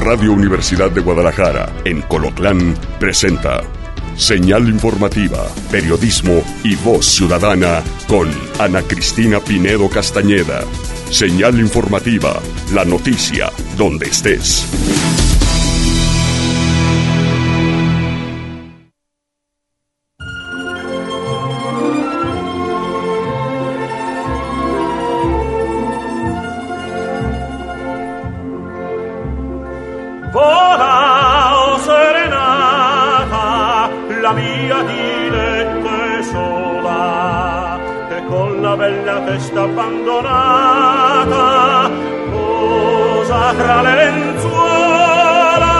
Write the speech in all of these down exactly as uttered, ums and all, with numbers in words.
Radio Universidad de Guadalajara, en Colotlán, presenta Señal Informativa, Periodismo y Voz Ciudadana con Ana Cristina Pinedo Castañeda. Señal Informativa, la noticia donde estés. Testa abbandonata posa tra le lenzuola,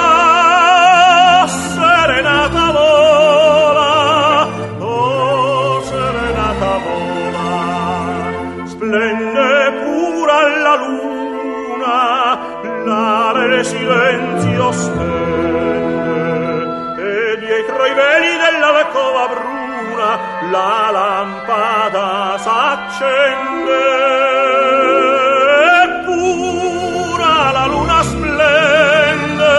serenata vola, oh serenata vola, splende pura la luna, l'area silenzio stende, e dietro i veli dell'alcova bruna la lampada s'accende, pura la luna splende,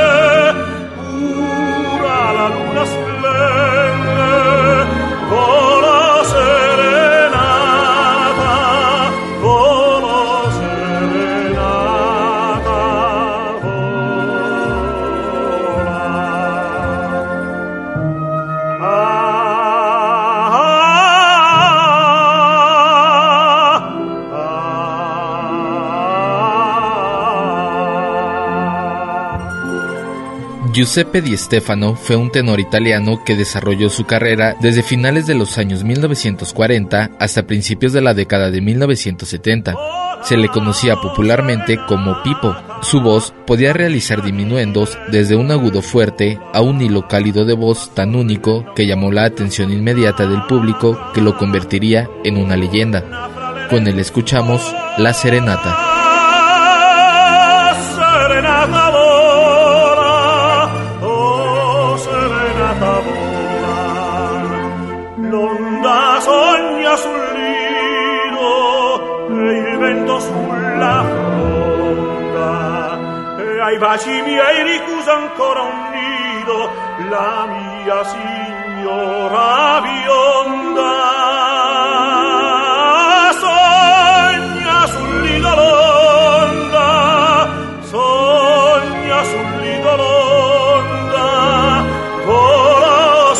pura la luna splende, volo serenata, volo serenata, vola. Ah, Giuseppe Di Stefano fue un tenor italiano que desarrolló su carrera desde finales de los años mil novecientos cuarenta hasta principios de la década de mil novecientos setenta. Se le conocía popularmente como Pipo. Su voz podía realizar diminuendos desde un agudo fuerte a un hilo cálido de voz tan único que llamó la atención inmediata del público, que lo convertiría en una leyenda. Con él escuchamos La Serenata. Serenata vola, oh serenata vola, l'onda sogna sul lido e il vento sulla fronda, e ai baci miei ricusa ancora un nido la mia signora bionda. Sogna sul lido l'onda, sogna sul lido l'onda, vola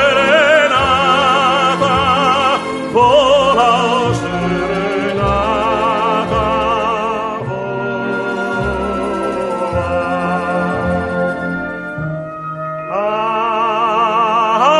serenata, vola serenata, vola. Ah, ah,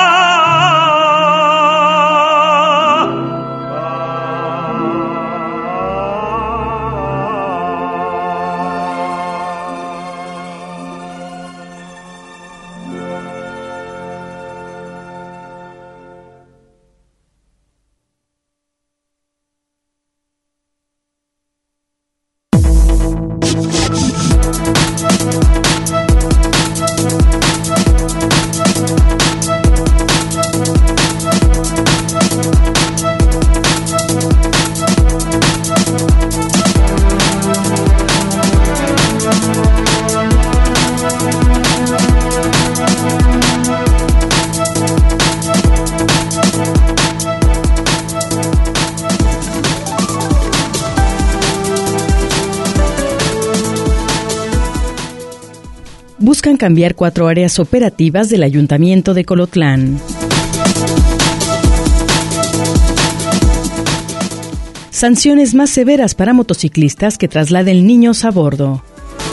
Buscan cambiar cuatro áreas operativas del Ayuntamiento de Colotlán. Sanciones más severas para motociclistas que trasladen niños a bordo.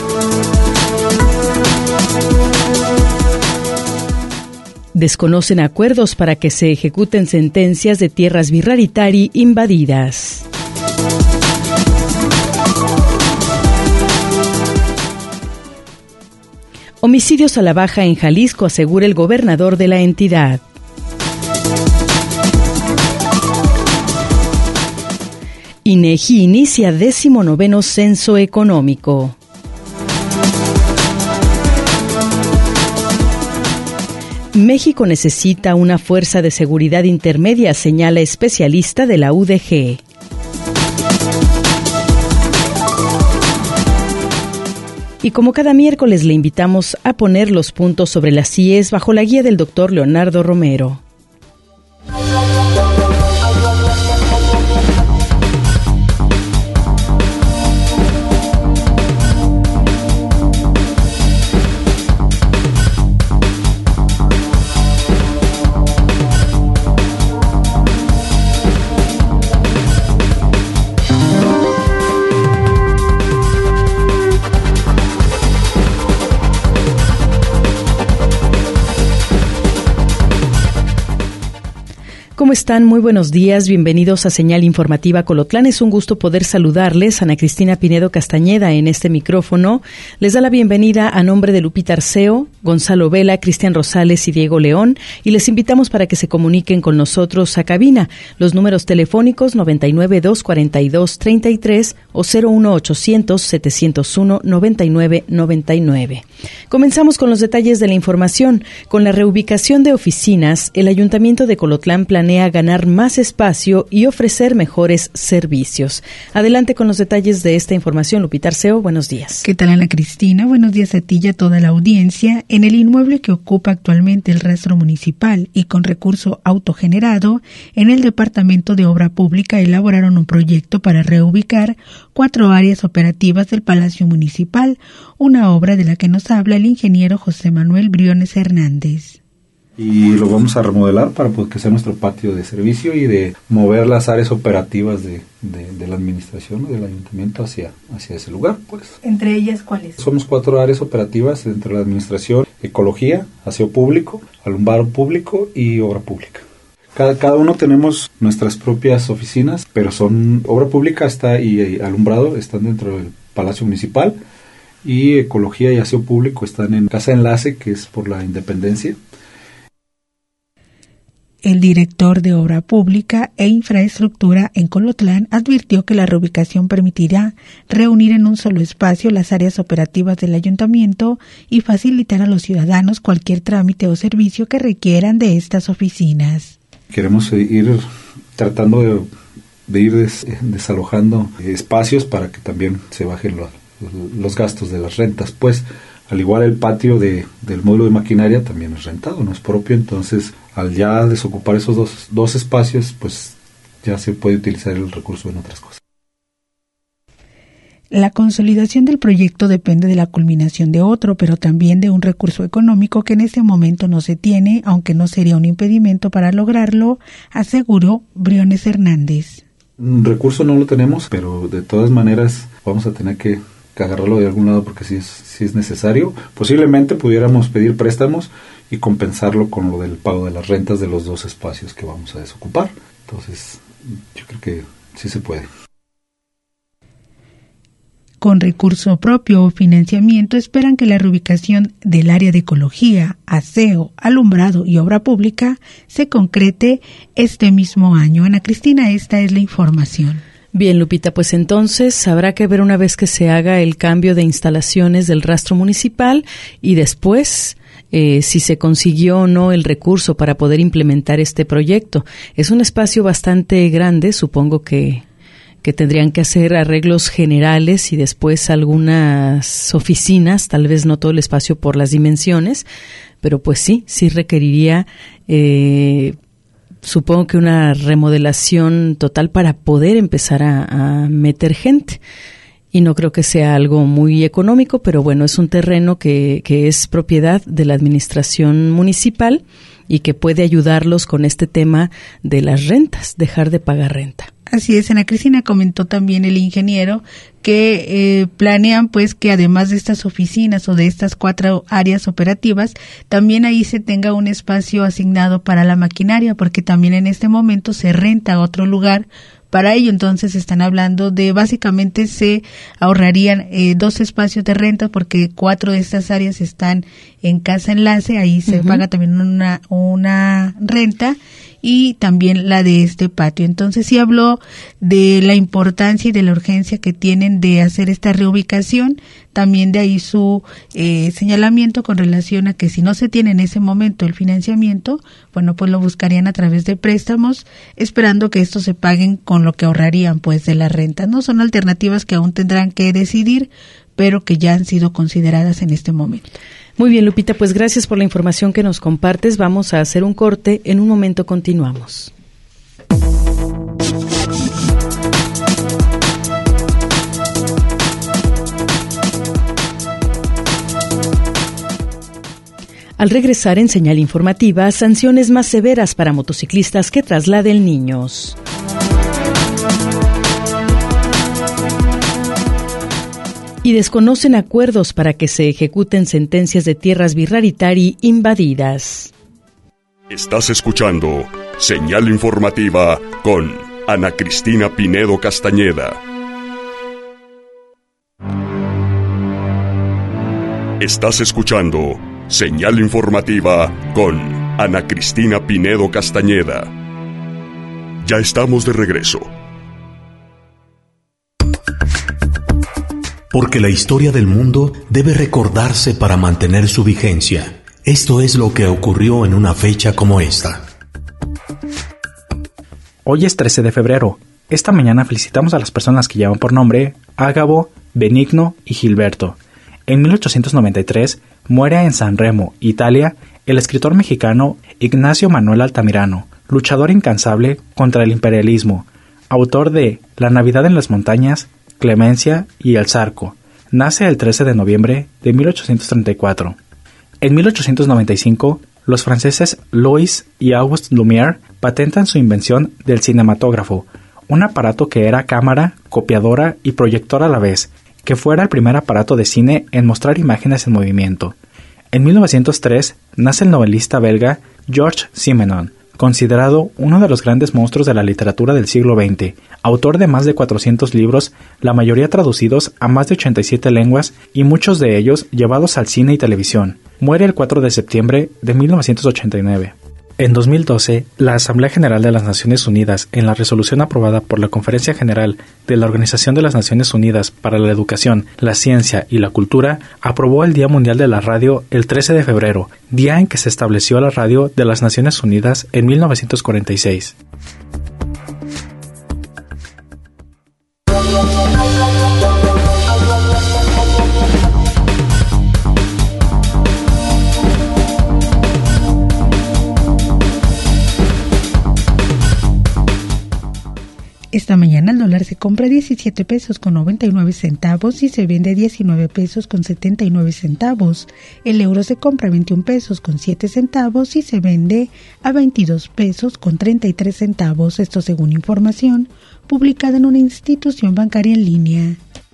Desconocen acuerdos para que se ejecuten sentencias de tierras Virraritari invadidas. Homicidios a la baja en Jalisco, asegura el gobernador de la entidad. INEGI inicia décimo noveno censo económico. México necesita una fuerza de seguridad intermedia, señala especialista de la U D G. Y como cada miércoles le invitamos a poner los puntos sobre las íes bajo la guía del doctor Leonardo Romero. ¿Cómo están? Muy buenos días, bienvenidos a Señal Informativa Colotlán. Es un gusto poder saludarles. Ana Cristina Pinedo Castañeda en este micrófono. Les da la bienvenida a nombre de Lupita Arceo, Gonzalo Vela, Cristian Rosales y Diego León, y les invitamos para que se comuniquen con nosotros a cabina. Los números telefónicos noventa y nueve, dos cuarenta y dos, treinta y tres o cero uno ochocientos, setecientos uno, noventa y nueve noventa y nueve. Comenzamos con los detalles de la información. Con la reubicación de oficinas, el Ayuntamiento de Colotlán planea a ganar más espacio y ofrecer mejores servicios. Adelante con los detalles de esta información, Lupita Arceo, buenos días. ¿Qué tal, Ana Cristina? Buenos días a ti y a toda la audiencia. En el inmueble que ocupa actualmente el rastro municipal y con recurso autogenerado, en el Departamento de Obra Pública elaboraron un proyecto para reubicar cuatro áreas operativas del Palacio Municipal, una obra de la que nos habla el ingeniero José Manuel Briones Hernández. Y lo vamos a remodelar para pues, que sea nuestro patio de servicio y de mover las áreas operativas de, de, de la administración o del ayuntamiento hacia, hacia ese lugar. Pues. ¿Entre ellas cuáles? Somos cuatro áreas operativas dentro de la administración: ecología, aseo público, alumbrado público y obra pública. Cada, cada uno tenemos nuestras propias oficinas, pero son obra pública está y, y alumbrado están dentro del Palacio Municipal, y ecología y aseo público están en Casa Enlace, que es por la Independencia. El director de Obra Pública e Infraestructura en Colotlán advirtió que la reubicación permitirá reunir en un solo espacio las áreas operativas del ayuntamiento y facilitar a los ciudadanos cualquier trámite o servicio que requieran de estas oficinas. Queremos ir tratando de, de ir des, desalojando espacios para que también se bajen los, los gastos de las rentas, pues. Al igual el patio de, del módulo de maquinaria también es rentado, no es propio, entonces al ya desocupar esos dos, dos espacios, pues ya se puede utilizar el recurso en otras cosas. La consolidación del proyecto depende de la culminación de otro, pero también de un recurso económico que en este momento no se tiene, aunque no sería un impedimento para lograrlo, aseguró Briones Hernández. Un recurso no lo tenemos, pero de todas maneras vamos a tener que agarrarlo de algún lado porque si es, si es necesario. Posiblemente pudiéramos pedir préstamos y compensarlo con lo del pago de las rentas de los dos espacios que vamos a desocupar. Entonces, yo creo que sí se puede. Con recurso propio o financiamiento, esperan que la reubicación del área de ecología, aseo, alumbrado y obra pública se concrete este mismo año. Ana Cristina, esta es la información. Bien, Lupita, pues entonces habrá que ver una vez que se haga el cambio de instalaciones del rastro municipal y después eh, si se consiguió o no el recurso para poder implementar este proyecto. Es un espacio bastante grande, supongo que, que tendrían que hacer arreglos generales y después algunas oficinas, tal vez no todo el espacio por las dimensiones, pero pues sí, sí requeriría eh, supongo que una remodelación total para poder empezar a, a meter gente. Y no creo que sea algo muy económico, pero bueno, es un terreno que, que es propiedad de la administración municipal y que puede ayudarlos con este tema de las rentas, dejar de pagar renta. Así es, Ana Cristina, comentó también el ingeniero que eh, planean pues que además de estas oficinas o de estas cuatro áreas operativas, también ahí se tenga un espacio asignado para la maquinaria, porque también en este momento se renta otro lugar para ello. Entonces están hablando de, básicamente se ahorrarían eh, dos espacios de renta porque cuatro de estas áreas están en Casa Enlace, ahí se uh-huh. paga también una, una renta, y también la de este patio. Entonces sí habló de la importancia y de la urgencia que tienen de hacer esta reubicación, también de ahí su eh, señalamiento con relación a que si no se tiene en ese momento el financiamiento, bueno, pues lo buscarían a través de préstamos, esperando que estos se paguen con lo que ahorrarían pues de la renta. No son alternativas que aún tendrán que decidir, pero que ya han sido consideradas en este momento. Muy bien, Lupita, pues gracias por la información que nos compartes. Vamos a hacer un corte. En un momento continuamos. Al regresar en Señal Informativa, sanciones más severas para motociclistas que trasladen niños. Y desconocen acuerdos para que se ejecuten sentencias de tierras Birraritari invadidas. Estás escuchando Señal Informativa con Ana Cristina Pinedo Castañeda. Estás escuchando Señal Informativa con Ana Cristina Pinedo Castañeda. Ya estamos de regreso. Porque la historia del mundo debe recordarse para mantener su vigencia. Esto es lo que ocurrió en una fecha como esta. Hoy es trece de febrero. Esta mañana felicitamos a las personas que llevan por nombre Ágabo, Benigno y Gilberto. En mil ochocientos noventa y tres muere en San Remo, Italia, el escritor mexicano Ignacio Manuel Altamirano, luchador incansable contra el imperialismo, autor de La Navidad en las Montañas, Clemencia y El Zarco. Nace el trece de noviembre de mil ochocientos treinta y cuatro. En mil ochocientos noventa y cinco, los franceses Louis y Auguste Lumière patentan su invención del cinematógrafo, un aparato que era cámara, copiadora y proyector a la vez, que fuera el primer aparato de cine en mostrar imágenes en movimiento. En mil novecientos tres nace el novelista belga Georges Simenon, considerado uno de los grandes monstruos de la literatura del siglo veinte, autor de más de cuatrocientos libros, la mayoría traducidos a más de ochenta y siete lenguas y muchos de ellos llevados al cine y televisión. Muere el cuatro de septiembre de mil novecientos ochenta y nueve. En dos mil doce, la Asamblea General de las Naciones Unidas, en la resolución aprobada por la Conferencia General de la Organización de las Naciones Unidas para la Educación, la Ciencia y la Cultura, aprobó el Día Mundial de la Radio el trece de febrero, día en que se estableció la radio de las Naciones Unidas en mil novecientos cuarenta y seis. Esta mañana el dólar se compra diecisiete pesos con noventa y nueve centavos y se vende diecinueve pesos con setenta y nueve centavos. El euro se compra veintiún pesos con siete centavos y se vende a veintidós pesos con treinta y tres centavos. Esto según información publicada en una institución bancaria en línea.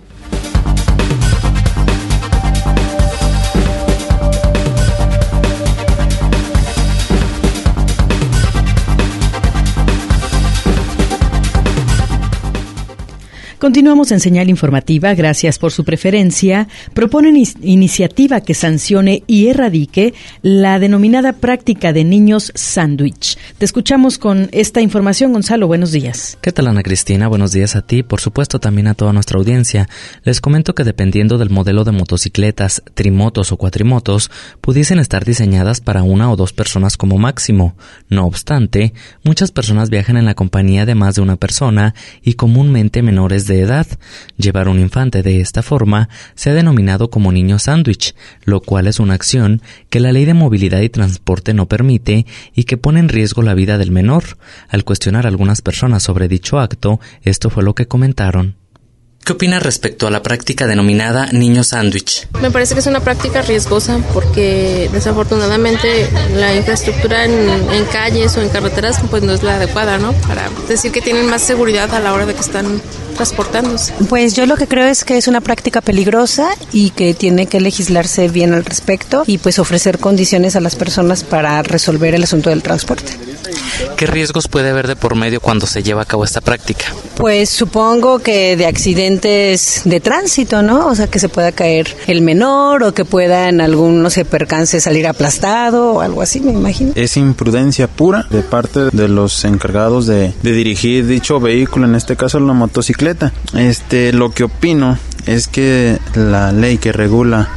Continuamos en Señal Informativa. Gracias por su preferencia. Proponen is- iniciativa que sancione y erradique la denominada práctica de niños sándwich. Te escuchamos con esta información, Gonzalo. Buenos días. ¿Qué tal, Ana Cristina? Buenos días a ti, por supuesto también a toda nuestra audiencia. Les comento que dependiendo del modelo de motocicletas, trimotos o cuatrimotos, pudiesen estar diseñadas para una o dos personas como máximo. No obstante, muchas personas viajan en la compañía de más de una persona y comúnmente menores de edad. Llevar un infante de esta forma se ha denominado como niño sándwich, lo cual es una acción que la Ley de Movilidad y Transporte no permite y que pone en riesgo la vida del menor. Al cuestionar a algunas personas sobre dicho acto, esto fue lo que comentaron. ¿Qué opinas respecto a la práctica denominada niño sándwich? Me parece que es una práctica riesgosa porque desafortunadamente la infraestructura en, en calles o en carreteras pues no es la adecuada, ¿no? Para decir que tienen más seguridad a la hora de que están transportándose. Pues yo lo que creo es que es una práctica peligrosa y que tiene que legislarse bien al respecto y pues ofrecer condiciones a las personas para resolver el asunto del transporte. ¿Qué riesgos puede haber de por medio cuando se lleva a cabo esta práctica? Pues supongo que de accidentes de tránsito, ¿no? O sea, que se pueda caer el menor o que pueda en algún, no sé, percance salir aplastado o algo así, me imagino. Es imprudencia pura de parte de los encargados de, de dirigir dicho vehículo, en este caso la motocicleta. Este, lo que opino es que la ley que regula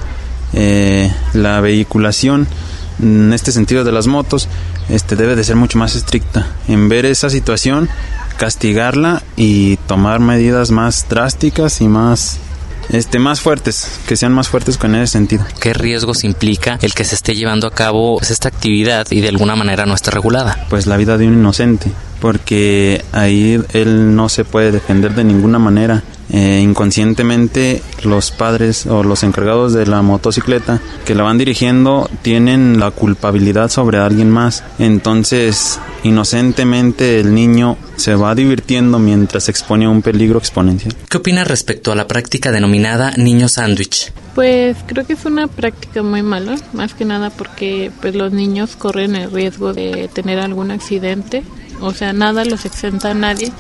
eh, la vehiculación en este sentido de las motos este debe de ser mucho más estricta. En ver esa situación, castigarla y tomar medidas más drásticas y más este, más fuertes, que sean más fuertes con ese sentido. ¿Qué riesgos implica el que se esté llevando a cabo esta actividad y de alguna manera no esté regulada? Pues la vida de un inocente, porque ahí él no se puede defender de ninguna manera. Eh, inconscientemente los padres o los encargados de la motocicleta que la van dirigiendo tienen la culpabilidad sobre alguien más. Entonces, inocentemente el niño se va divirtiendo mientras se expone a un peligro exponencial. ¿Qué opina respecto a la práctica denominada niño sándwich? Pues creo que es una práctica muy mala, más que nada porque pues los niños corren el riesgo de tener algún accidente, o sea, nada los exenta a nadie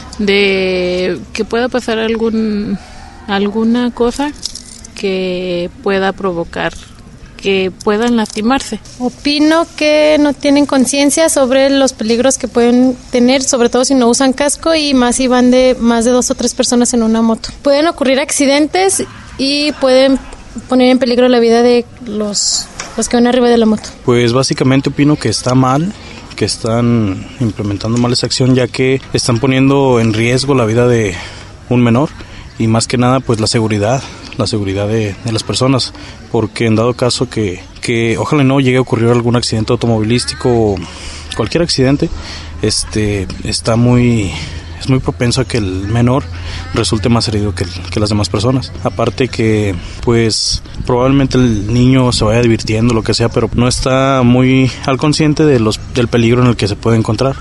de que pueda pasar algún alguna cosa que pueda provocar que puedan lastimarse. Opino que no tienen conciencia sobre los peligros que pueden tener, sobre todo si no usan casco y más si van de más de dos o tres personas en una moto. Pueden ocurrir accidentes y pueden poner en peligro la vida de los, los que van arriba de la moto. Pues básicamente opino que está mal, que están implementando mal esa acción, ya que están poniendo en riesgo la vida de un menor y más que nada pues la seguridad, la seguridad de, de las personas, porque en dado caso que, que ojalá no llegue a ocurrir algún accidente automovilístico o cualquier accidente, este está muy es muy propenso a que el menor resulte más herido que, el, que las demás personas. Aparte que pues probablemente el niño se vaya divirtiendo, lo que sea, pero no está muy al consciente de los del peligro en el que se puede encontrar.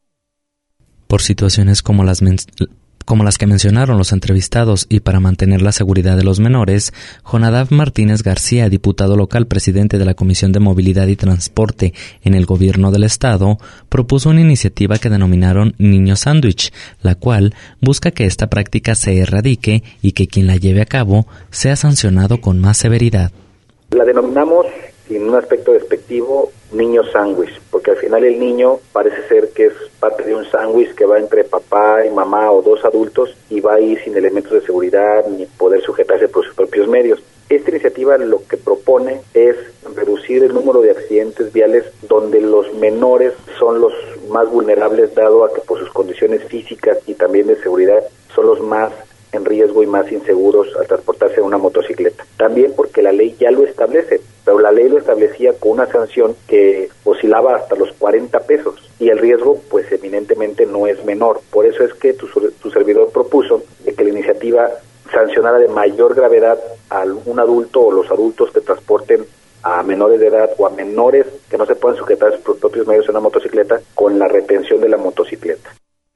Por situaciones como las men- como las que mencionaron los entrevistados y para mantener la seguridad de los menores, Jonadab Martínez García, diputado local, presidente de la Comisión de Movilidad y Transporte en el Gobierno del Estado, propuso una iniciativa que denominaron Niño Sándwich, la cual busca que esta práctica se erradique y que quien la lleve a cabo sea sancionado con más severidad. La denominamos, en un aspecto despectivo, niño sándwich, porque al final el niño parece ser que es parte de un sándwich que va entre papá y mamá o dos adultos y va ahí sin elementos de seguridad ni poder sujetarse por sus propios medios. Esta iniciativa lo que propone es reducir el número de accidentes viales donde los menores son los más vulnerables, dado a que por sus condiciones físicas y también de seguridad son los más en riesgo y más inseguros al transportarse en una motocicleta. También porque la ley ya lo establece, pero la ley lo establecía con una sanción que oscilaba hasta los cuarenta pesos y el riesgo pues eminentemente no es menor. Por eso es que tu, tu servidor propuso de que la iniciativa sancionara de mayor gravedad a un adulto o los adultos que transporten a menores de edad o a menores que no se puedan sujetar a sus propios medios en una motocicleta con la retención de la motocicleta.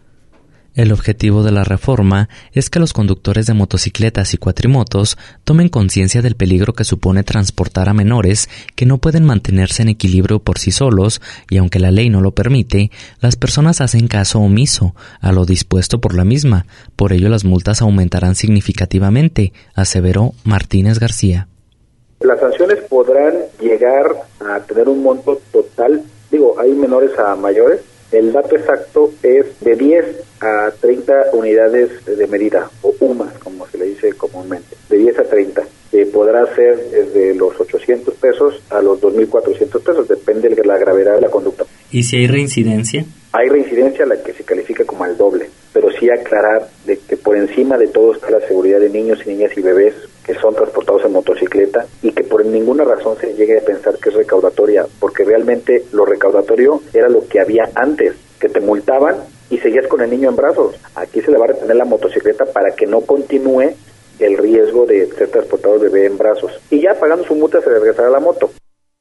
El objetivo de la reforma es que los conductores de motocicletas y cuatrimotos tomen conciencia del peligro que supone transportar a menores que no pueden mantenerse en equilibrio por sí solos y aunque la ley no lo permite, las personas hacen caso omiso a lo dispuesto por la misma. Por ello las multas aumentarán significativamente, aseveró Martínez García. Las sanciones podrán llegar a tener un monto total, digo, hay menores a mayores. El dato exacto es de diez a treinta unidades de medida, o U M A S, como se le dice comúnmente, de diez a treinta. Eh, podrá ser desde los ochocientos pesos a los dos mil cuatrocientos pesos, depende de la gravedad de la conducta. ¿Y si hay reincidencia? Hay reincidencia, la que se califica como al doble, pero sí aclarar de que por encima de todo está la seguridad de niños y niñas y bebés que son transportados en motocicleta y que por ninguna razón se llegue a pensar que es recaudatoria, porque realmente lo recaudatorio era lo que había antes, que te multaban y seguías con el niño en brazos. Aquí se le va a retener la motocicleta para que no continúe el riesgo de ser transportado el bebé en brazos. Y ya pagando su multa se le regresará la moto.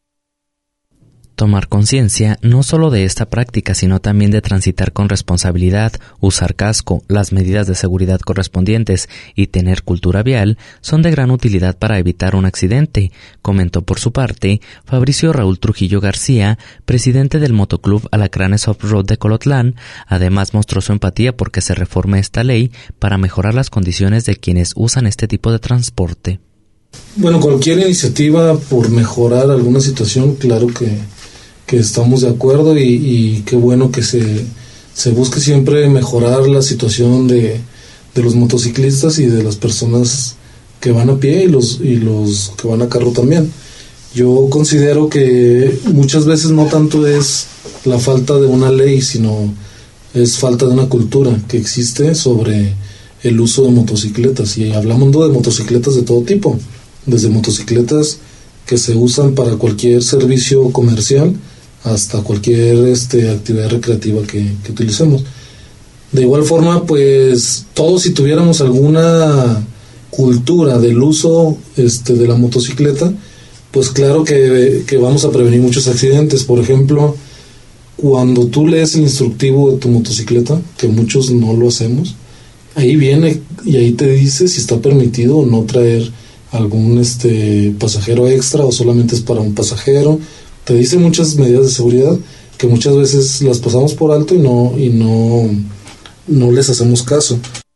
Tomar conciencia no solo de esta práctica, sino también de transitar con responsabilidad, usar casco, las medidas de seguridad correspondientes y tener cultura vial son de gran utilidad para evitar un accidente, comentó por su parte Fabricio Raúl Trujillo García, presidente del Motoclub Alacranes Off-Road de Colotlán. Además mostró su empatía porque se reforme esta ley para mejorar las condiciones de quienes usan este tipo de transporte. Bueno, cualquier iniciativa por mejorar alguna situación, claro que que estamos de acuerdo y, y qué bueno que se, se busque siempre mejorar la situación de, de los motociclistas y de las personas que van a pie y los, y los que van a carro también. Yo considero que muchas veces no tanto es la falta de una ley, sino es falta de una cultura que existe sobre el uso de motocicletas, y hablamos de motocicletas de todo tipo, desde motocicletas que se usan para cualquier servicio comercial hasta cualquier este, actividad recreativa que, que utilicemos. De igual forma, pues todos, si tuviéramos alguna cultura del uso este, de la motocicleta, pues claro que, que vamos a prevenir muchos accidentes. Por ejemplo, cuando tú lees el instructivo de tu motocicleta, que muchos no lo hacemos, ahí viene y ahí te dice si está permitido o no traer algún este pasajero extra o solamente es para un pasajero. Te dice muchas medidas de seguridad que muchas veces las pasamos por alto y no y no no les hacemos caso.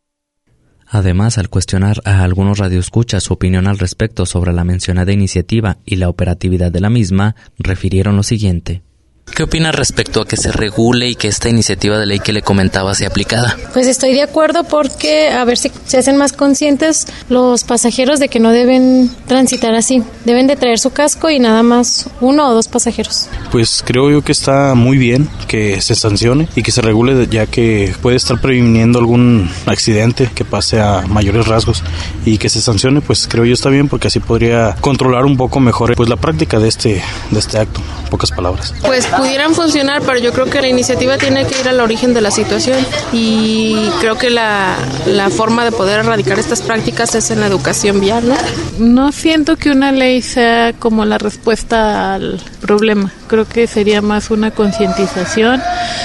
Además, al cuestionar a algunos radioescuchas su opinión al respecto sobre la mencionada iniciativa y la operatividad de la misma, refirieron lo siguiente. ¿Qué opina respecto a que se regule y que esta iniciativa de ley que le comentaba sea aplicada? Pues estoy de acuerdo porque a ver si se hacen más conscientes los pasajeros de que no deben transitar así. Deben de traer su casco y nada más uno o dos pasajeros. Pues creo yo que está muy bien que se sancione y que se regule, ya que puede estar previniendo algún accidente que pase a mayores rasgos, y que se sancione, pues creo yo está bien, porque así podría controlar un poco mejor pues la práctica de este de este acto, en pocas palabras. Pues pudieran funcionar, pero yo creo que la iniciativa tiene que ir al origen de la situación, y creo que la, la forma de poder erradicar estas prácticas es en la educación vial, ¿no? No siento que una ley sea como la respuesta al problema. Creo que sería más una concientización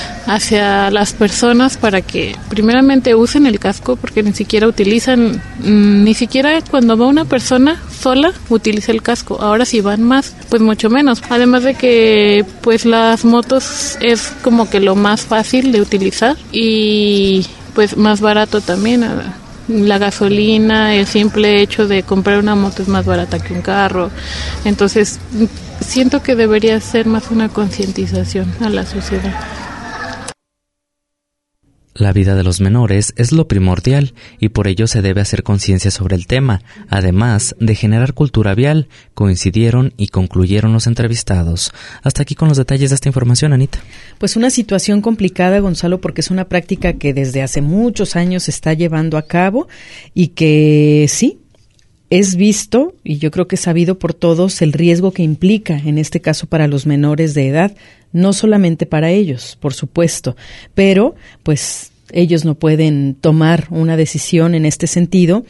hacia las personas para que primeramente usen el casco, porque ni siquiera utilizan, ni siquiera cuando va una persona sola utiliza el casco. Ahora si van más, pues mucho menos. Además de que pues las motos es como que lo más fácil de utilizar y pues más barato también. La gasolina, el simple hecho de comprar una moto es más barata que un carro. Entonces siento que debería ser más una concientización a la sociedad. La vida de los menores es lo primordial y por ello se debe hacer conciencia sobre el tema, además de generar cultura vial, coincidieron y concluyeron los entrevistados. Hasta aquí con los detalles de esta información, Anita. Pues una situación complicada, Gonzalo, porque es una práctica que desde hace muchos años se está llevando a cabo y que sí, es visto, y yo creo que es sabido por todos, el riesgo que implica, en este caso para los menores de edad, no solamente para ellos, por supuesto, pero pues ellos no pueden tomar una decisión en este sentido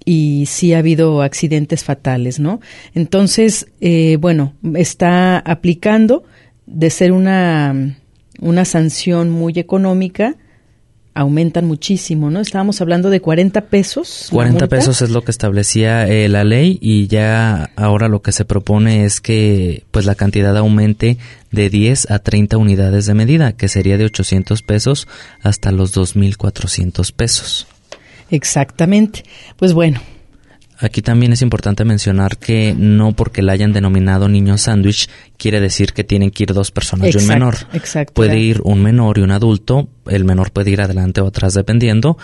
y sí ha habido accidentes fatales, ¿no? Entonces, eh, bueno, está aplicando de ser una, una sanción muy económica, aumentan muchísimo, ¿no? Estábamos hablando de cuarenta pesos. cuarenta pesos es lo que establecía eh, la ley, y ya ahora lo que se propone es que pues la cantidad aumente de diez a treinta unidades de medida, que sería de ochocientos pesos hasta los dos mil cuatrocientos pesos. Exactamente. Pues bueno. Aquí también es importante mencionar que no porque la hayan denominado niño sándwich quiere decir que tienen que ir dos personas exacto, y un menor. Exacto. Puede ir un menor y un adulto, el menor puede ir adelante o atrás dependiendo,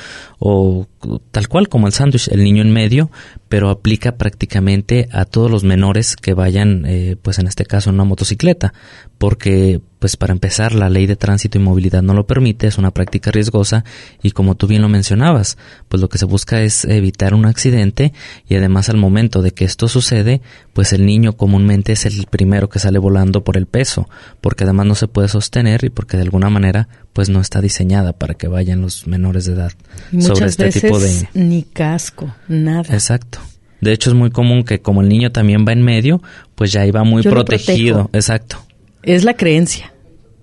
o tal cual como el sándwich, el niño en medio, pero aplica prácticamente a todos los menores que vayan, eh, pues en este caso en una motocicleta, porque pues para empezar la ley de tránsito y movilidad no lo permite, es una práctica riesgosa y como tú bien lo mencionabas, pues lo que se busca es evitar un accidente y además al momento de que esto sucede, pues el niño comúnmente es el primero que sale volando por el peso, porque además no se puede sostener y porque de alguna manera pues no está diseñada para que vayan los menores de edad muchas sobre este veces tipo de... ni casco, nada. Exacto. De hecho es muy común que como el niño también va en medio, pues ya iba muy Yo protegido. Exacto. Es la creencia.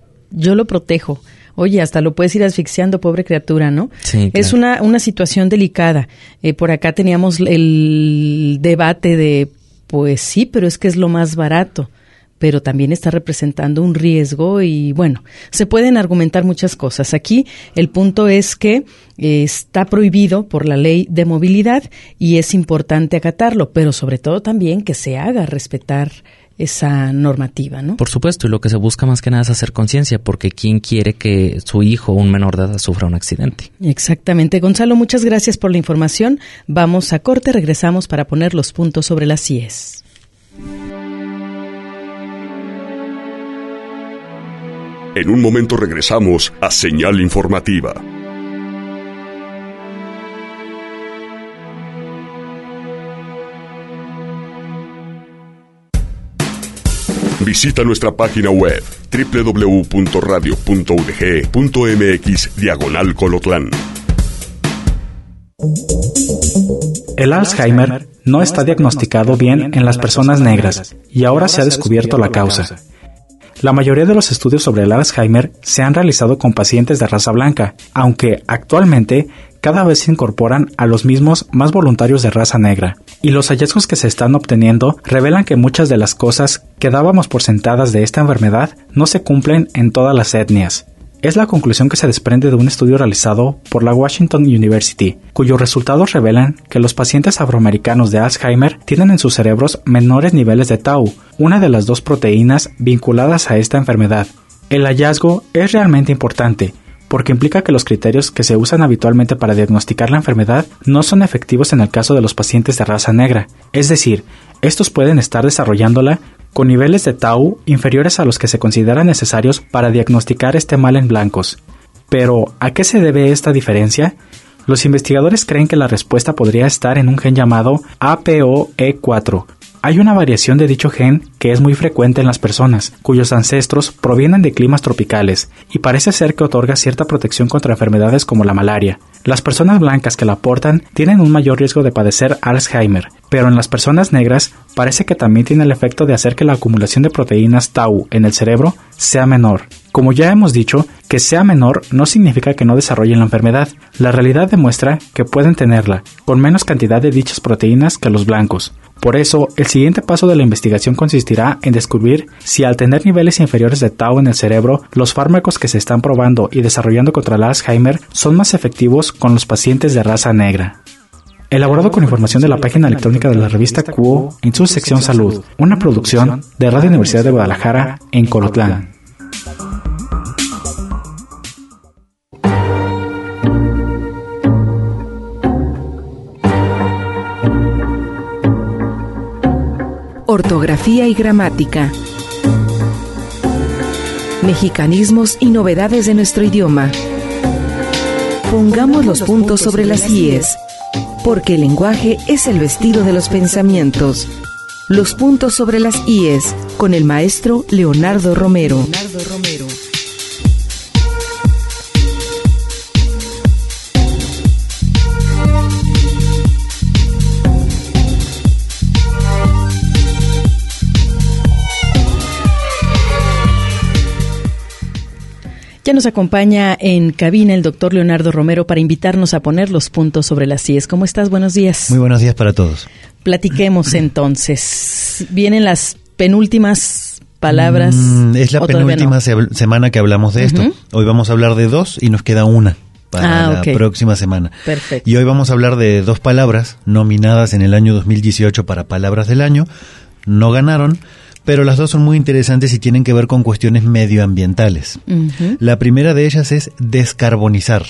Yo lo protejo. Oye, hasta lo puedes ir asfixiando, pobre criatura, ¿no? Sí, claro. Es una, una situación delicada. Eh, por acá teníamos el debate de, pues sí, pero es que es lo más barato, pero también está representando un riesgo y, bueno, se pueden argumentar muchas cosas. Aquí el punto es que eh, está prohibido por la ley de movilidad y es importante acatarlo, pero sobre todo también que se haga respetar esa normativa, ¿no? Por supuesto, y lo que se busca más que nada es hacer conciencia, porque ¿quién quiere que su hijo, un menor de edad, sufra un accidente? Exactamente. Gonzalo, muchas gracias por la información. Vamos a corte, regresamos para poner los puntos sobre las íes. En un momento regresamos a Señal Informativa. Visita nuestra página web doble u doble u doble u punto radio punto u d g punto m x diagonal Colotlán. El Alzheimer no está diagnosticado bien en las personas negras y ahora se ha descubierto la causa. La mayoría de los estudios sobre el Alzheimer se han realizado con pacientes de raza blanca, aunque actualmente cada vez se incorporan a los mismos más voluntarios de raza negra. Y los hallazgos que se están obteniendo revelan que muchas de las cosas que dábamos por sentadas de esta enfermedad no se cumplen en todas las etnias. Es la conclusión que se desprende de un estudio realizado por la Washington University, cuyos resultados revelan que los pacientes afroamericanos de Alzheimer tienen en sus cerebros menores niveles de tau, una de las dos proteínas vinculadas a esta enfermedad. El hallazgo es realmente importante, porque implica que los criterios que se usan habitualmente para diagnosticar la enfermedad no son efectivos en el caso de los pacientes de raza negra. Es decir, estos pueden estar desarrollándola con niveles de tau inferiores a los que se consideran necesarios para diagnosticar este mal en blancos. Pero, ¿a qué se debe esta diferencia? Los investigadores creen que la respuesta podría estar en un gen llamado A P O E cuatro. Hay una variación de dicho gen que es muy frecuente en las personas, cuyos ancestros provienen de climas tropicales, y parece ser que otorga cierta protección contra enfermedades como la malaria. Las personas blancas que la portan tienen un mayor riesgo de padecer Alzheimer, pero en las personas negras parece que también tiene el efecto de hacer que la acumulación de proteínas tau en el cerebro sea menor. Como ya hemos dicho, que sea menor no significa que no desarrollen la enfermedad. La realidad demuestra que pueden tenerla, con menos cantidad de dichas proteínas que los blancos. Por eso, el siguiente paso de la investigación consistirá en descubrir si al tener niveles inferiores de tau en el cerebro, los fármacos que se están probando y desarrollando contra el Alzheimer son más efectivos con los pacientes de raza negra. Elaborado con información de la página electrónica de la revista Cuo en su sección Salud, una producción de Radio Universidad de Guadalajara en Colotlán. Ortografía y gramática. Mexicanismos y novedades de nuestro idioma. Pongamos los puntos sobre las íes, porque el lenguaje es el vestido de los pensamientos. Los puntos sobre las íes, con el maestro Leonardo Romero. Leonardo Romero. Ya nos acompaña en cabina el doctor Leonardo Romero para invitarnos a poner los puntos sobre las íes. ¿Cómo estás? Buenos días. Muy buenos días para todos. Platiquemos entonces. Vienen las penúltimas palabras. Mm, es la penúltima no? se- semana que hablamos de esto. Uh-huh. Hoy vamos a hablar de dos y nos queda una para ah, la okay. próxima semana. Perfecto. Y hoy vamos a hablar de dos palabras nominadas en el año dos mil dieciocho para Palabras del Año. No ganaron, pero las dos son muy interesantes y tienen que ver con cuestiones medioambientales. Uh-huh. La primera de ellas es descarbonizar.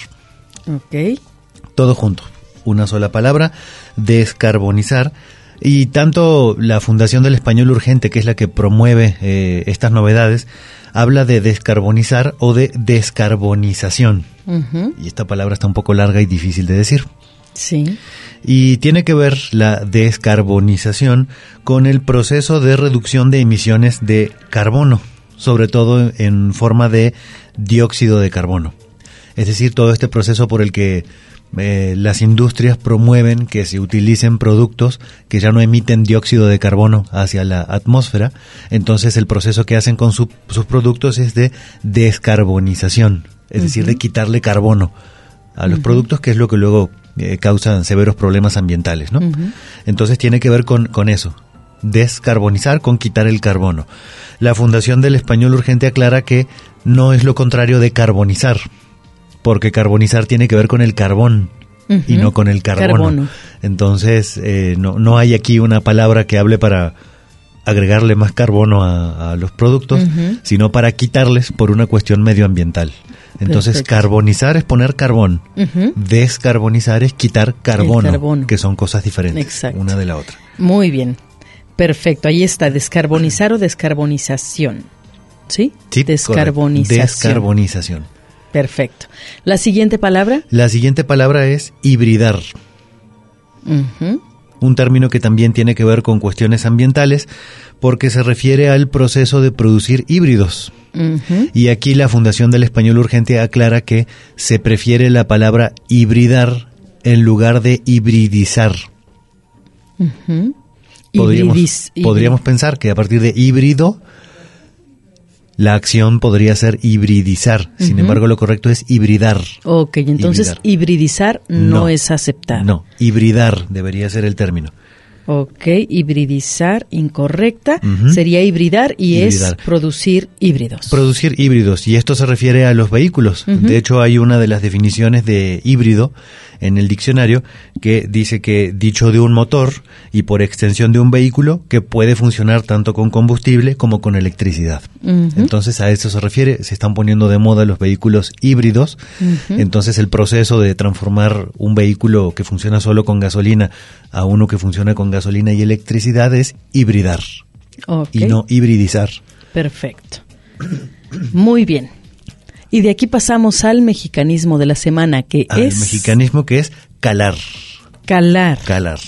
Ok. Todo junto, una sola palabra, descarbonizar. Y tanto la Fundación del Español Urgente, que es la que promueve eh, estas novedades, habla de descarbonizar o de descarbonización. Uh-huh. Y esta palabra está un poco larga y difícil de decir. Sí. Y tiene que ver la descarbonización con el proceso de reducción de emisiones de carbono, sobre todo en forma de dióxido de carbono. Es decir, todo este proceso por el que eh, las industrias promueven que se utilicen productos que ya no emiten dióxido de carbono hacia la atmósfera. Entonces el proceso que hacen con su, sus productos es de descarbonización, es uh-huh. decir, de quitarle carbono a los uh-huh. productos, que es lo que luego eh, causan severos problemas ambientales, ¿no? Uh-huh. Entonces tiene que ver con, con eso, descarbonizar con quitar el carbono. La Fundación del Español Urgente aclara que no es lo contrario de carbonizar, porque carbonizar tiene que ver con el carbón uh-huh. y no con el carbono. carbono. Entonces eh, no, no hay aquí una palabra que hable para agregarle más carbono a, a los productos, uh-huh. sino para quitarles por una cuestión medioambiental. Entonces, perfecto. Carbonizar es poner carbón, uh-huh. descarbonizar es quitar carbono, carbono, que son cosas diferentes, exacto. una de la otra. Muy bien, perfecto, ahí está, descarbonizar o descarbonización, ¿sí? Sí, descarbonización. Descarbonización. Perfecto. ¿La siguiente palabra? La siguiente palabra es hibridar. Uh-huh. un término que también tiene que ver con cuestiones ambientales, porque se refiere al proceso de producir híbridos. Uh-huh. Y aquí la Fundación del Español Urgente aclara que se prefiere la palabra hibridar en lugar de hibridizar. Uh-huh. Podríamos, Hibridis, podríamos pensar que a partir de híbrido la acción podría ser hibridizar. Sin uh-huh. embargo, lo correcto es hibridar. Ok, entonces hibridar, hibridizar no, no es aceptar. No, hibridar debería ser el término. Ok, hibridizar, incorrecta, uh-huh. sería hibridar y hibridar. Es producir híbridos. Producir híbridos, y esto se refiere a los vehículos. Uh-huh. De hecho, hay una de las definiciones de híbrido en el diccionario que dice que dicho de un motor y por extensión de un vehículo que puede funcionar tanto con combustible como con electricidad. Uh-huh. Entonces a esto se refiere, se están poniendo de moda los vehículos híbridos. Uh-huh. Entonces el proceso de transformar un vehículo que funciona solo con gasolina a uno que funciona con gasolina y electricidad es hibridar. Okay. Y no hibridizar. Perfecto. Muy bien. Y de aquí pasamos al mexicanismo de la semana, que al es... Al mexicanismo que es calar. Calar. Calar.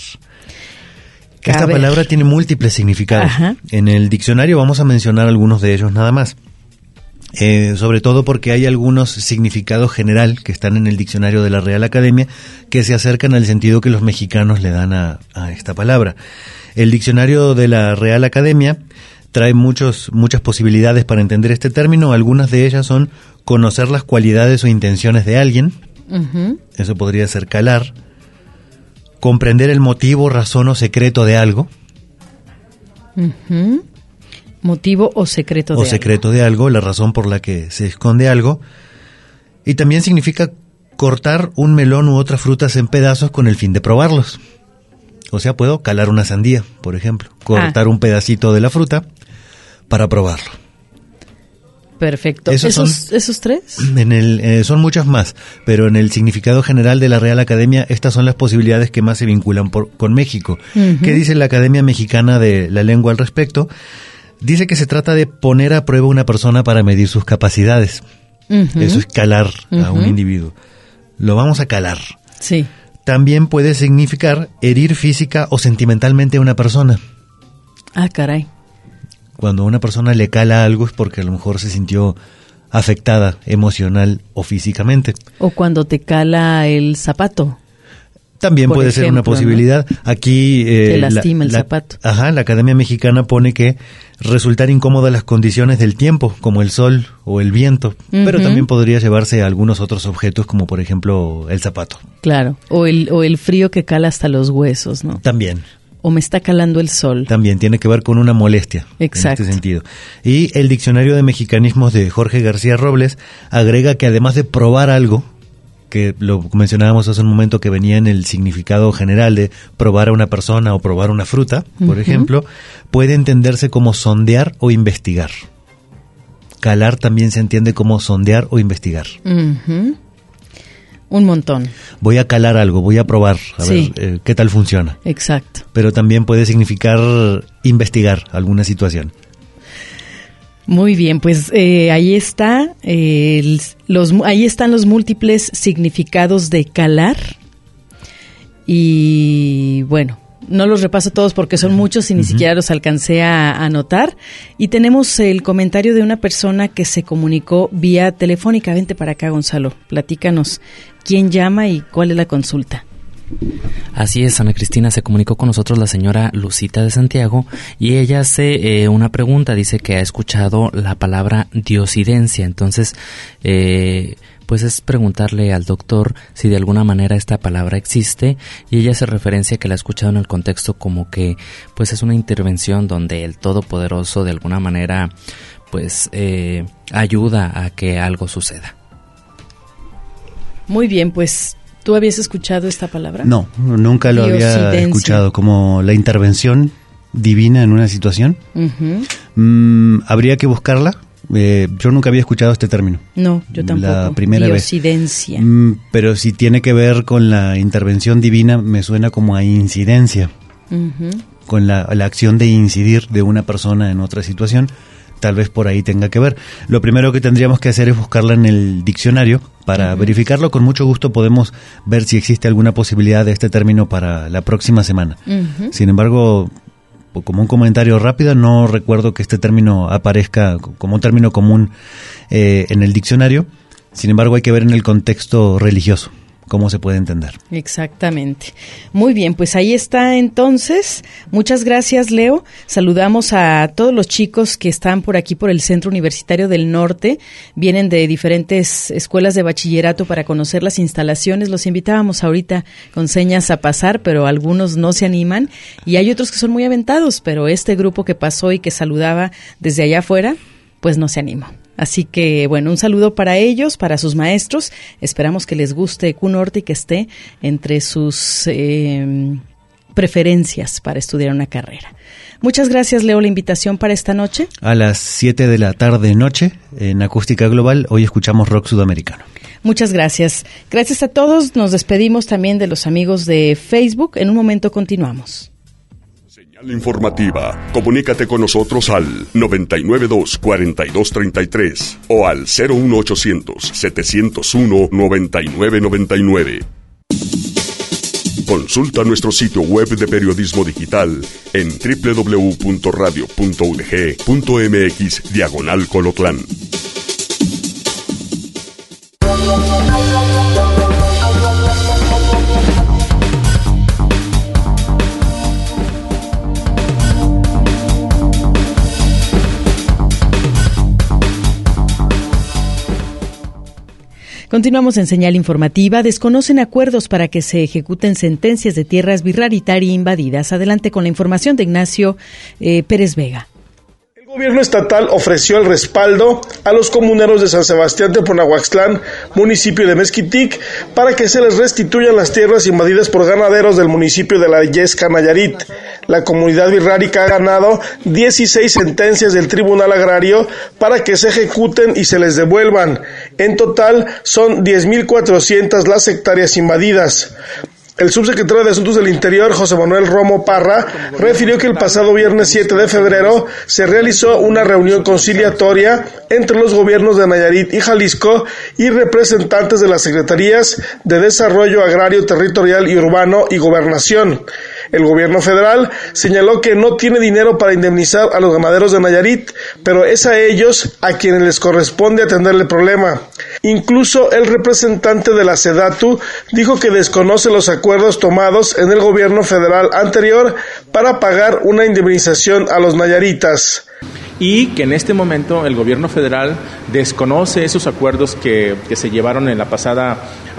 Esta palabra tiene múltiples significados. Ajá. En el diccionario vamos a mencionar algunos de ellos nada más. Eh, sobre todo porque hay algunos significados general que están en el diccionario de la Real Academia que se acercan al sentido que los mexicanos le dan a, a esta palabra. El diccionario de la Real Academia trae muchos, muchas posibilidades para entender este término. Algunas de ellas son conocer las cualidades o intenciones de alguien. Uh-huh. Eso podría ser calar. Comprender el motivo, razón o secreto de algo. Uh-huh. Motivo o secreto de o algo. O secreto de algo, la razón por la que se esconde algo. Y también significa cortar un melón u otras frutas en pedazos con el fin de probarlos. O sea, puedo calar una sandía, por ejemplo. Cortar ah. un pedacito de la fruta para probarlo. Perfecto. ¿Esos, ¿Esos, son, ¿Esos tres? En el, eh, son muchas más, pero en el significado general de la Real Academia, estas son las posibilidades que más se vinculan por, con México. Uh-huh. ¿Qué dice la Academia Mexicana de la Lengua al respecto? Dice que se trata de poner a prueba a una persona para medir sus capacidades. Uh-huh. Eso es calar uh-huh. a un individuo. Lo vamos a calar. Sí. También puede significar herir física o sentimentalmente a una persona. Ah, caray. Cuando a una persona le cala algo es porque a lo mejor se sintió afectada emocional o físicamente. O cuando te cala el zapato. También puede ejemplo, ser una posibilidad. ¿No? Aquí eh, te lastima la, el la, zapato. Ajá, la Academia Mexicana pone que resultar incómodas las condiciones del tiempo, como el sol o el viento, uh-huh. pero también podría llevarse a algunos otros objetos, como por ejemplo el zapato. Claro, o el, o el frío que cala hasta los huesos, ¿no? También. O me está calando el sol. También tiene que ver con una molestia. Exacto. En este sentido. Y el Diccionario de Mexicanismos de Jorge García Robles agrega que además de probar algo, que lo mencionábamos hace un momento que venía en el significado general de probar a una persona o probar una fruta, por uh-huh. ejemplo, puede entenderse como sondear o investigar. Calar también se entiende como sondear o investigar. Uh-huh. Un montón. Voy a calar algo, voy a probar, a sí. ver eh, qué tal funciona. Exacto. Pero también puede significar investigar alguna situación. Muy bien, pues eh, ahí está, eh, el, los, ahí están los múltiples significados de calar. Y bueno, no los repaso todos porque son muchos y ni uh-huh. siquiera los alcancé a anotar. Y tenemos el comentario de una persona que se comunicó vía telefónica. Vente para acá, Gonzalo, platícanos quién llama y cuál es la consulta. Así es, Ana Cristina, se comunicó con nosotros la señora Lucita de Santiago y ella hace eh, una pregunta, dice que ha escuchado la palabra diosidencia, entonces eh, pues es preguntarle al doctor si de alguna manera esta palabra existe y ella hace referencia que la ha escuchado en el contexto como que pues es una intervención donde el Todopoderoso de alguna manera pues eh, ayuda a que algo suceda. Muy bien, pues ¿tú habías escuchado esta palabra? No, nunca lo había escuchado, como la intervención divina en una situación. Uh-huh. Mm, habría que buscarla. Eh, yo nunca había escuchado este término. No, yo tampoco. La primera Diosidencia. vez. Mm, pero si tiene que ver con la intervención divina, me suena como a incidencia. Uh-huh. Con la, la acción de incidir de una persona en otra situación. tal vez por ahí tenga que ver. Lo primero que tendríamos que hacer es buscarla en el diccionario para uh-huh. verificarlo. Con mucho gusto podemos ver si existe alguna posibilidad de este término para la próxima semana. Uh-huh. Sin embargo, como un comentario rápido, no recuerdo que este término aparezca como un término común eh, en el diccionario. Sin embargo, hay que ver en el contexto religioso cómo se puede entender. Exactamente. Muy bien, pues ahí está entonces. Muchas gracias, Leo. Saludamos a todos los chicos que están por aquí, por el Centro Universitario del Norte. Vienen de diferentes escuelas de bachillerato para conocer las instalaciones. Los invitábamos ahorita con señas a pasar, pero algunos no se animan. Y hay otros que son muy aventados, pero este grupo que pasó y que saludaba desde allá afuera, pues no se animó. Así que, bueno, un saludo para ellos, para sus maestros. Esperamos que les guste E Q Norte y que esté entre sus eh, preferencias para estudiar una carrera. Muchas gracias, Leo, la invitación para esta noche. A las siete de la tarde noche, en Acústica Global, hoy escuchamos rock sudamericano. Muchas gracias. Gracias a todos. Nos despedimos también de los amigos de Facebook. En un momento continuamos. Informativa. Comunícate con nosotros al noventa y nueve dos, cuarenta y dos treinta y tres o al cero uno ochocientos, setecientos uno, noventa y nueve noventa y nueve. Consulta nuestro sitio web de periodismo digital en doble u doble u doble u punto radio punto u d g punto m x diagonal Colotlán. Continuamos en Señal Informativa. Desconocen acuerdos para que se ejecuten sentencias de tierras Virraritari invadidas. Adelante con la información de Ignacio eh, Pérez Vega. El gobierno estatal ofreció el respaldo a los comuneros de San Sebastián Teponahuaxtlán, municipio de Mezquitic, para que se les restituyan las tierras invadidas por ganaderos del municipio de La Yesca, Nayarit. La comunidad birrárica ha ganado dieciséis sentencias del Tribunal Agrario para que se ejecuten y se les devuelvan. En total son diez mil cuatrocientas las hectáreas invadidas. El subsecretario de Asuntos del Interior, José Manuel Romo Parra, refirió que el pasado viernes siete de febrero se realizó una reunión conciliatoria entre los gobiernos de Nayarit y Jalisco y representantes de las Secretarías de Desarrollo Agrario, Territorial y Urbano y Gobernación. El gobierno federal señaló que no tiene dinero para indemnizar a los ganaderos de Nayarit, pero es a ellos a quienes les corresponde atender el problema. Incluso el representante de la SEDATU dijo que desconoce los acuerdos tomados en el gobierno federal anterior para pagar una indemnización a los nayaritas. Y que en este momento el gobierno federal desconoce esos acuerdos que, que se llevaron en la pasada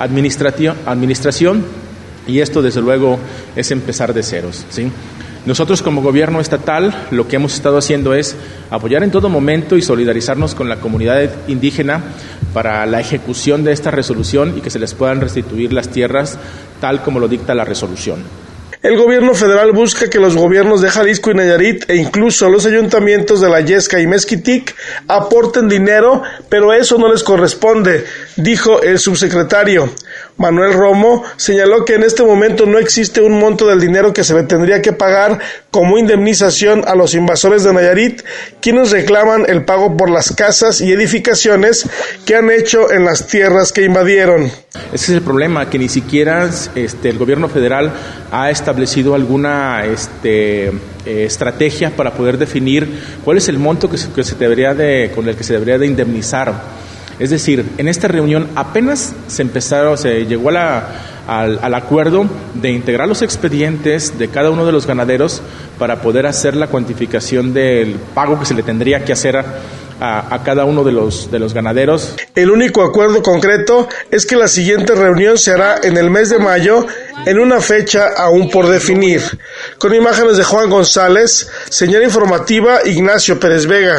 administración, y esto desde luego es empezar de ceros, ¿sí? Nosotros como gobierno estatal lo que hemos estado haciendo es apoyar en todo momento y solidarizarnos con la comunidad indígena para la ejecución de esta resolución y que se les puedan restituir las tierras tal como lo dicta la resolución. El gobierno federal busca que los gobiernos de Jalisco y Nayarit e incluso los ayuntamientos de La Yesca y Mezquitic aporten dinero, pero eso no les corresponde, dijo el subsecretario. Manuel Romo señaló que en este momento no existe un monto del dinero que se le tendría que pagar como indemnización a los invasores de Nayarit, quienes reclaman el pago por las casas y edificaciones que han hecho en las tierras que invadieron. Ese es el problema, que ni siquiera este, el gobierno federal ha establecido alguna este, eh, estrategia para poder definir cuál es el monto que se, que se debería de, con el que se debería de indemnizar. Es decir, en esta reunión apenas se empezaron, se llegó a la, al, al acuerdo de integrar los expedientes de cada uno de los ganaderos para poder hacer la cuantificación del pago que se le tendría que hacer a, a, a cada uno de los, de los ganaderos. El único acuerdo concreto es que la siguiente reunión se hará en el mes de mayo, en una fecha aún por definir. Con imágenes de Juan González, señal informativa Ignacio Pérez Vega.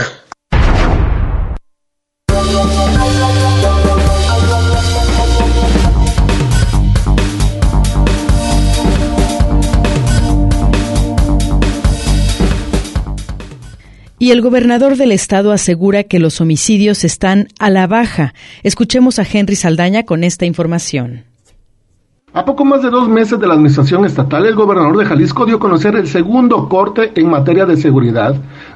Y el gobernador del estado asegura que los homicidios están a la baja. Escuchemos a Henry Saldaña con esta información. A poco más de dos meses de la administración estatal, el gobernador de Jalisco dio a conocer el segundo corte en materia de seguridad,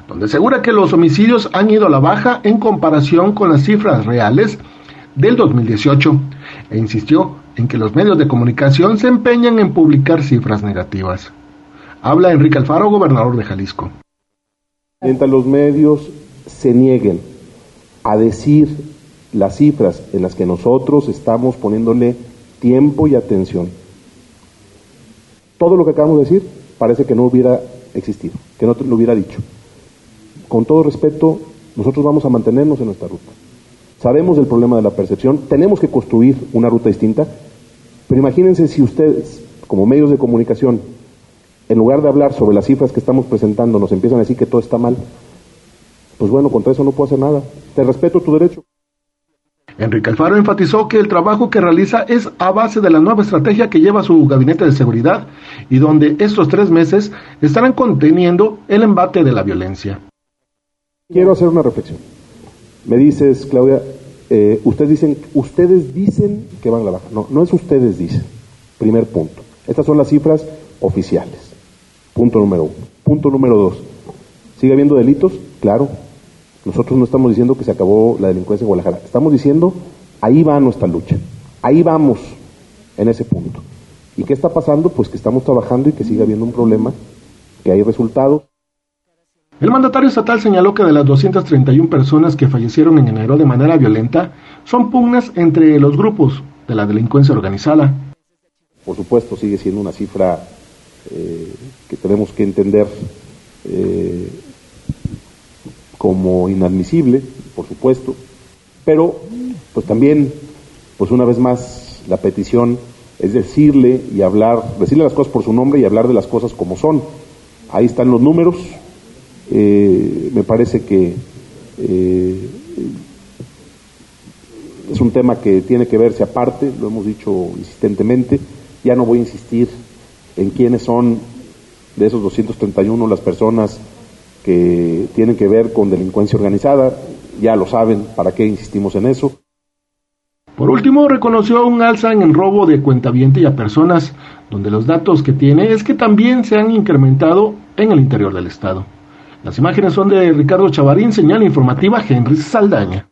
donde asegura que los homicidios han ido a la baja en comparación con las cifras reales del dos mil dieciocho, e insistió en que los medios de comunicación se empeñan en publicar cifras negativas. Habla Enrique Alfaro, gobernador de Jalisco. Mientras los medios se nieguen a decir las cifras en las que nosotros estamos poniéndole tiempo y atención, todo lo que acabamos de decir parece que no hubiera existido, que no lo hubiera dicho. Con todo respeto, nosotros vamos a mantenernos en nuestra ruta. Sabemos del problema de la percepción, tenemos que construir una ruta distinta, pero imagínense si ustedes, como medios de comunicación, en lugar de hablar sobre las cifras que estamos presentando, nos empiezan a decir que todo está mal. Pues bueno, contra eso no puedo hacer nada. Te respeto tu derecho. Enrique Alfaro enfatizó que el trabajo que realiza es a base de la nueva estrategia que lleva su gabinete de seguridad y donde estos tres meses estarán conteniendo el embate de la violencia. Quiero hacer una reflexión. Me dices, Claudia, eh, ustedes dicen, ustedes dicen que van a la baja. No, no es ustedes dicen. Primer punto. Estas son las cifras oficiales. Punto número uno. Punto número dos. ¿Sigue habiendo delitos? Claro. Nosotros no estamos diciendo que se acabó la delincuencia en Guadalajara. Estamos diciendo, ahí va nuestra lucha. Ahí vamos en ese punto. ¿Y qué está pasando? Pues que estamos trabajando y que sigue habiendo un problema, que hay resultados. El mandatario estatal señaló que de las doscientas treinta y una personas que fallecieron en enero de manera violenta, son pugnas entre los grupos de la delincuencia organizada. Por supuesto, sigue siendo una cifra eh, que tenemos que entender eh, como inadmisible, por supuesto, pero pues también, pues una vez más, la petición es decirle y hablar, decirle las cosas por su nombre y hablar de las cosas como son. Ahí están los números. Eh, me parece que eh, es un tema que tiene que verse aparte, lo hemos dicho insistentemente. Ya no voy a insistir en quiénes son de esos doscientos treinta y uno las personas que tienen que ver con delincuencia organizada, ya lo saben, ¿para qué insistimos en eso? Por último, reconoció un alza en el robo de cuentaviente y a personas, donde los datos que tiene es que también se han incrementado en el interior del estado. Las imágenes son de Ricardo Chavarín, señal informativa Henry Saldaña.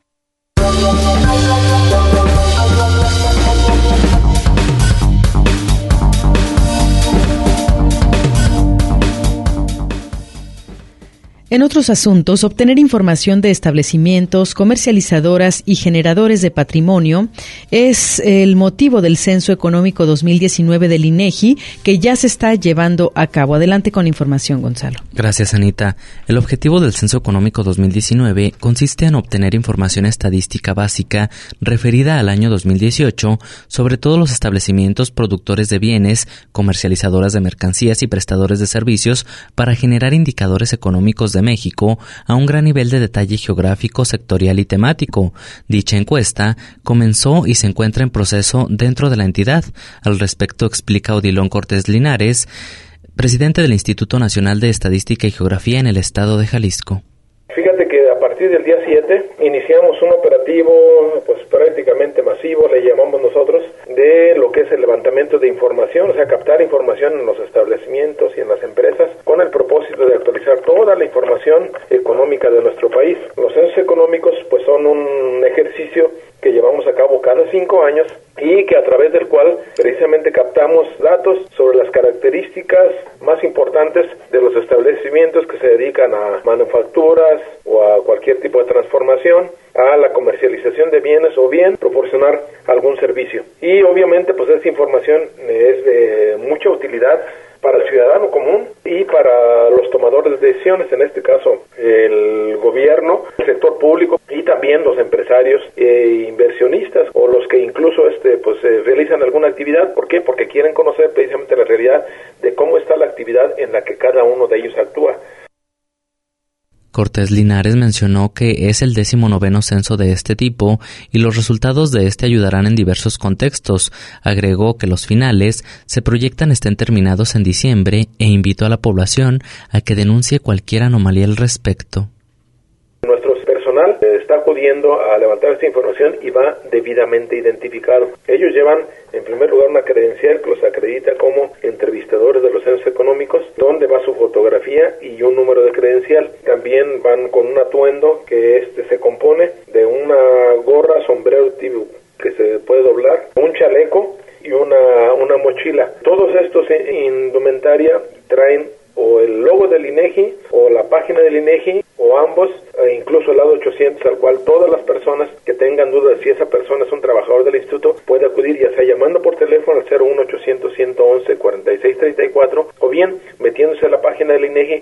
En otros asuntos, obtener información de establecimientos, comercializadoras y generadores de patrimonio es el motivo del Censo Económico dos mil diecinueve del INEGI, que ya se está llevando a cabo. Adelante con la información, Gonzalo. Gracias, Anita. El objetivo del Censo Económico dos mil diecinueve consiste en obtener información estadística básica referida al año dos mil dieciocho sobre todos los establecimientos productores de bienes, comercializadoras de mercancías y prestadores de servicios para generar indicadores económicos de México a un gran nivel de detalle geográfico, sectorial y temático. Dicha encuesta comenzó y se encuentra en proceso dentro de la entidad. Al respecto explica Odilon Cortés Linares, presidente del Instituto Nacional de Estadística y Geografía en el estado de Jalisco. Fíjate que a partir del día siete iniciamos un operativo pues prácticamente masivo, le llamamos nosotros, de lo que es el levantamiento de información, o sea, captar información en los establecimientos y en las empresas con el propósito de actualizar toda la información económica de nuestro país. Los censos económicos pues son un ejercicio que llevamos a cabo cada cinco años y que a través del cual precisamente captamos datos sobre las características más importantes de los establecimientos que se dedican a manufacturas o a cualquier tipo de transformación, a la comercialización de bienes o bien proporcionar algún servicio. Y obviamente pues esta información es de mucha utilidad para el ciudadano común y para los tomadores de decisiones, en este caso el gobierno, el sector público y también los empresarios e inversionistas o los que incluso este pues eh, realizan alguna actividad. ¿Por qué? Porque quieren conocer precisamente la realidad de cómo está la actividad en la que cada uno de ellos actúa. Cortés Linares mencionó que es el décimo noveno censo de este tipo y los resultados de este ayudarán en diversos contextos. Agregó que los finales se proyectan estén terminados en diciembre e invitó a la población a que denuncie cualquier anomalía al respecto. Nuestro personal está acudiendo a levantar esta información y va debidamente identificado. Ellos llevan, en primer lugar, una credencial que los acredita como entrevistadores de los centros económicos, donde va su fotografía y un número de credencial. También van con un atuendo que este se compone de una gorra, sombrero tipo que se puede doblar, un chaleco y una, una mochila. Todos estos indumentaria traen o el logo del INEGI o la página del INEGI o ambos, e incluso el lado ochocientos, al cual todas las personas que tengan dudas si esa persona es un trabajador del instituto puede acudir, ya sea llamando por teléfono al cero uno ochocientos, ciento once, cuarenta y seis treinta y cuatro o bien metiéndose a la página del INEGI.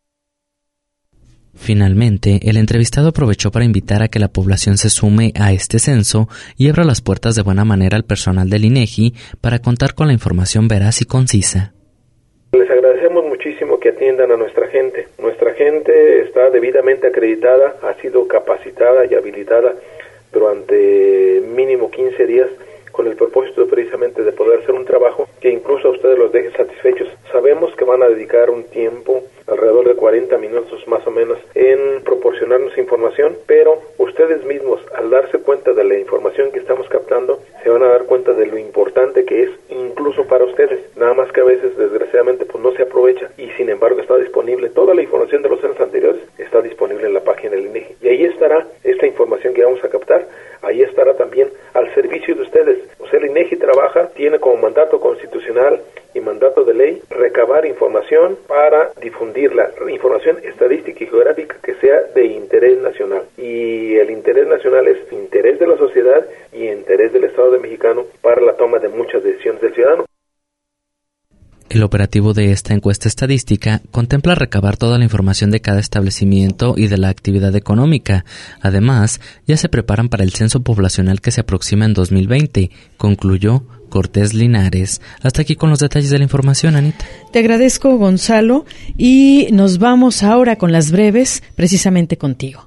Finalmente, el entrevistado aprovechó para invitar a que la población se sume a este censo y abra las puertas de buena manera al personal del INEGI para contar con la información veraz y concisa. Les agradecemos muchísimo que atiendan a nuestra gente. Nuestra gente está debidamente acreditada, ha sido capacitada y habilitada durante mínimo quince días con el propósito precisamente de poder hacer un trabajo que incluso a ustedes los deje satisfechos. Sabemos que van a dedicar un tiempo, alrededor de cuarenta minutos más o menos, en proporcionarnos información, pero ustedes mismos, al darse cuenta de la información que estamos captando, se van a dar cuenta de lo importante que es incluso para ustedes. Nada más que a veces, desgraciadamente, pues no se aprovecha y sin embargo está disponible. Toda la información de los años anteriores está disponible en la página del INEGI. Y ahí estará esta información que vamos a captar, ahí estará también al servicio de ustedes. O sea, el INEGI trabaja, tiene como mandato constitucional y mandato de ley recabar información para difundirla, información estadística y geográfica que sea de interés nacional. Y el interés nacional es interés de la sociedad y interés del Estado de mexicano para la toma de muchas decisiones del ciudadano. El operativo de esta encuesta estadística contempla recabar toda la información de cada establecimiento y de la actividad económica. Además, ya se preparan para el censo poblacional que se aproxima en dos mil veinte, concluyó Cortés Linares. Hasta aquí con los detalles de la información, Anita. Te agradezco, Gonzalo, y nos vamos ahora con las breves, precisamente contigo.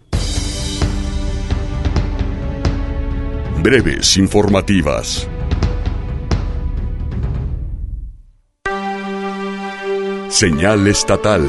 Breves informativas. Señal estatal.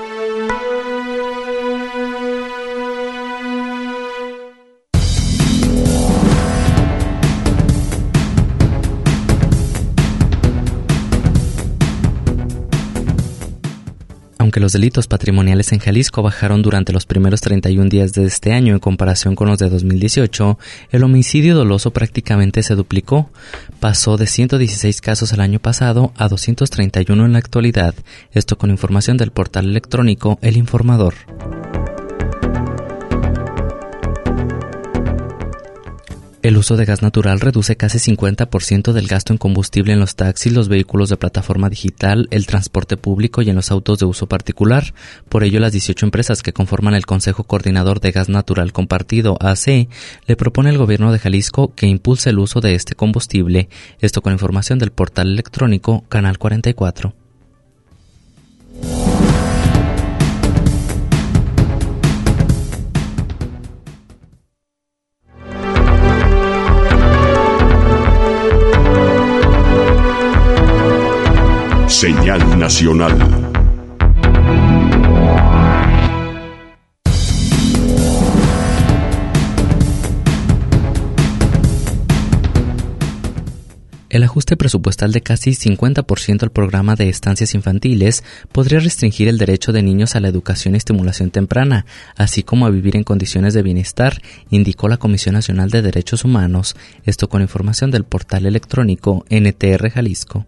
Aunque los delitos patrimoniales en Jalisco bajaron durante los primeros treinta y un días de este año en comparación con los de dos mil dieciocho, el homicidio doloso prácticamente se duplicó. Pasó de ciento dieciséis casos el año pasado a doscientos treinta y uno en la actualidad. Esto con información del portal electrónico El Informador. El uso de gas natural reduce casi cincuenta por ciento del gasto en combustible en los taxis, los vehículos de plataforma digital, el transporte público y en los autos de uso particular. Por ello, las dieciocho empresas que conforman el Consejo Coordinador de Gas Natural Compartido, A C, le propone al gobierno de Jalisco que impulse el uso de este combustible. Esto con información del portal electrónico Canal cuarenta y cuatro. Señal nacional. El ajuste presupuestal de casi cincuenta por ciento al programa de estancias infantiles podría restringir el derecho de niños a la educación y estimulación temprana, así como a vivir en condiciones de bienestar, indicó la Comisión Nacional de Derechos Humanos, esto con información del portal electrónico N T R Jalisco.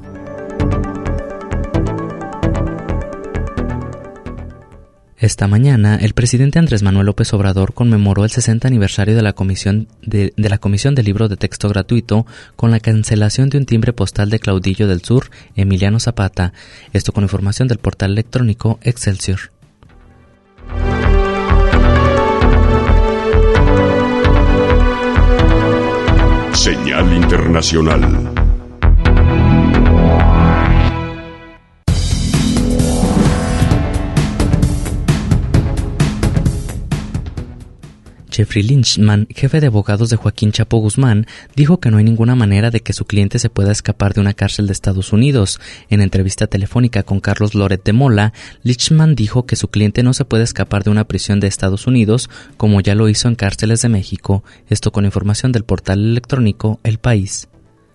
Esta mañana, el presidente Andrés Manuel López Obrador conmemoró el sesenta aniversario de la Comisión de, de la Comisión de Libro de Texto Gratuito con la cancelación de un timbre postal de Caudillo del Sur, Emiliano Zapata. Esto con información del portal electrónico Excelsior. Señal internacional. Jeffrey Lynchman, jefe de abogados de Joaquín Chapo Guzmán, dijo que no hay ninguna manera de que su cliente se pueda escapar de una cárcel de Estados Unidos. En entrevista telefónica con Carlos Loret de Mola, Lynchman dijo que su cliente no se puede escapar de una prisión de Estados Unidos como ya lo hizo en cárceles de México. Esto con información del portal electrónico El País.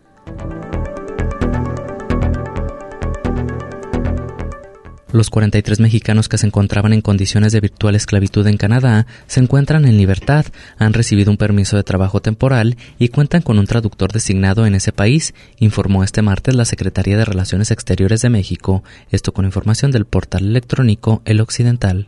Los cuarenta y tres mexicanos que se encontraban en condiciones de virtual esclavitud en Canadá se encuentran en libertad, han recibido un permiso de trabajo temporal y cuentan con un traductor designado en ese país, informó este martes la Secretaría de Relaciones Exteriores de México. Esto con información del portal electrónico El Occidental.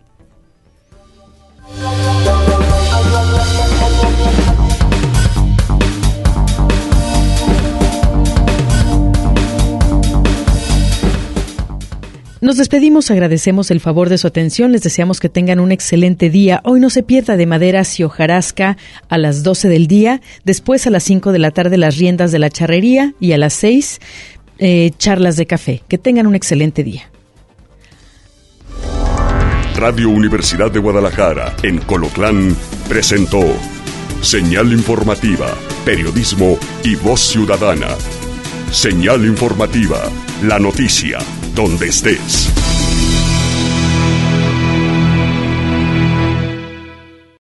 Nos despedimos, agradecemos el favor de su atención, les deseamos que tengan un excelente día. Hoy no se pierda de Maderas y Hojarasca a las doce del día, después a las cinco de la tarde Las Riendas de la Charrería y a las seis eh, Charlas de Café. Que tengan un excelente día. Radio Universidad de Guadalajara en Colotlán presentó Señal Informativa, Periodismo y Voz Ciudadana. Señal Informativa, la noticia donde estés.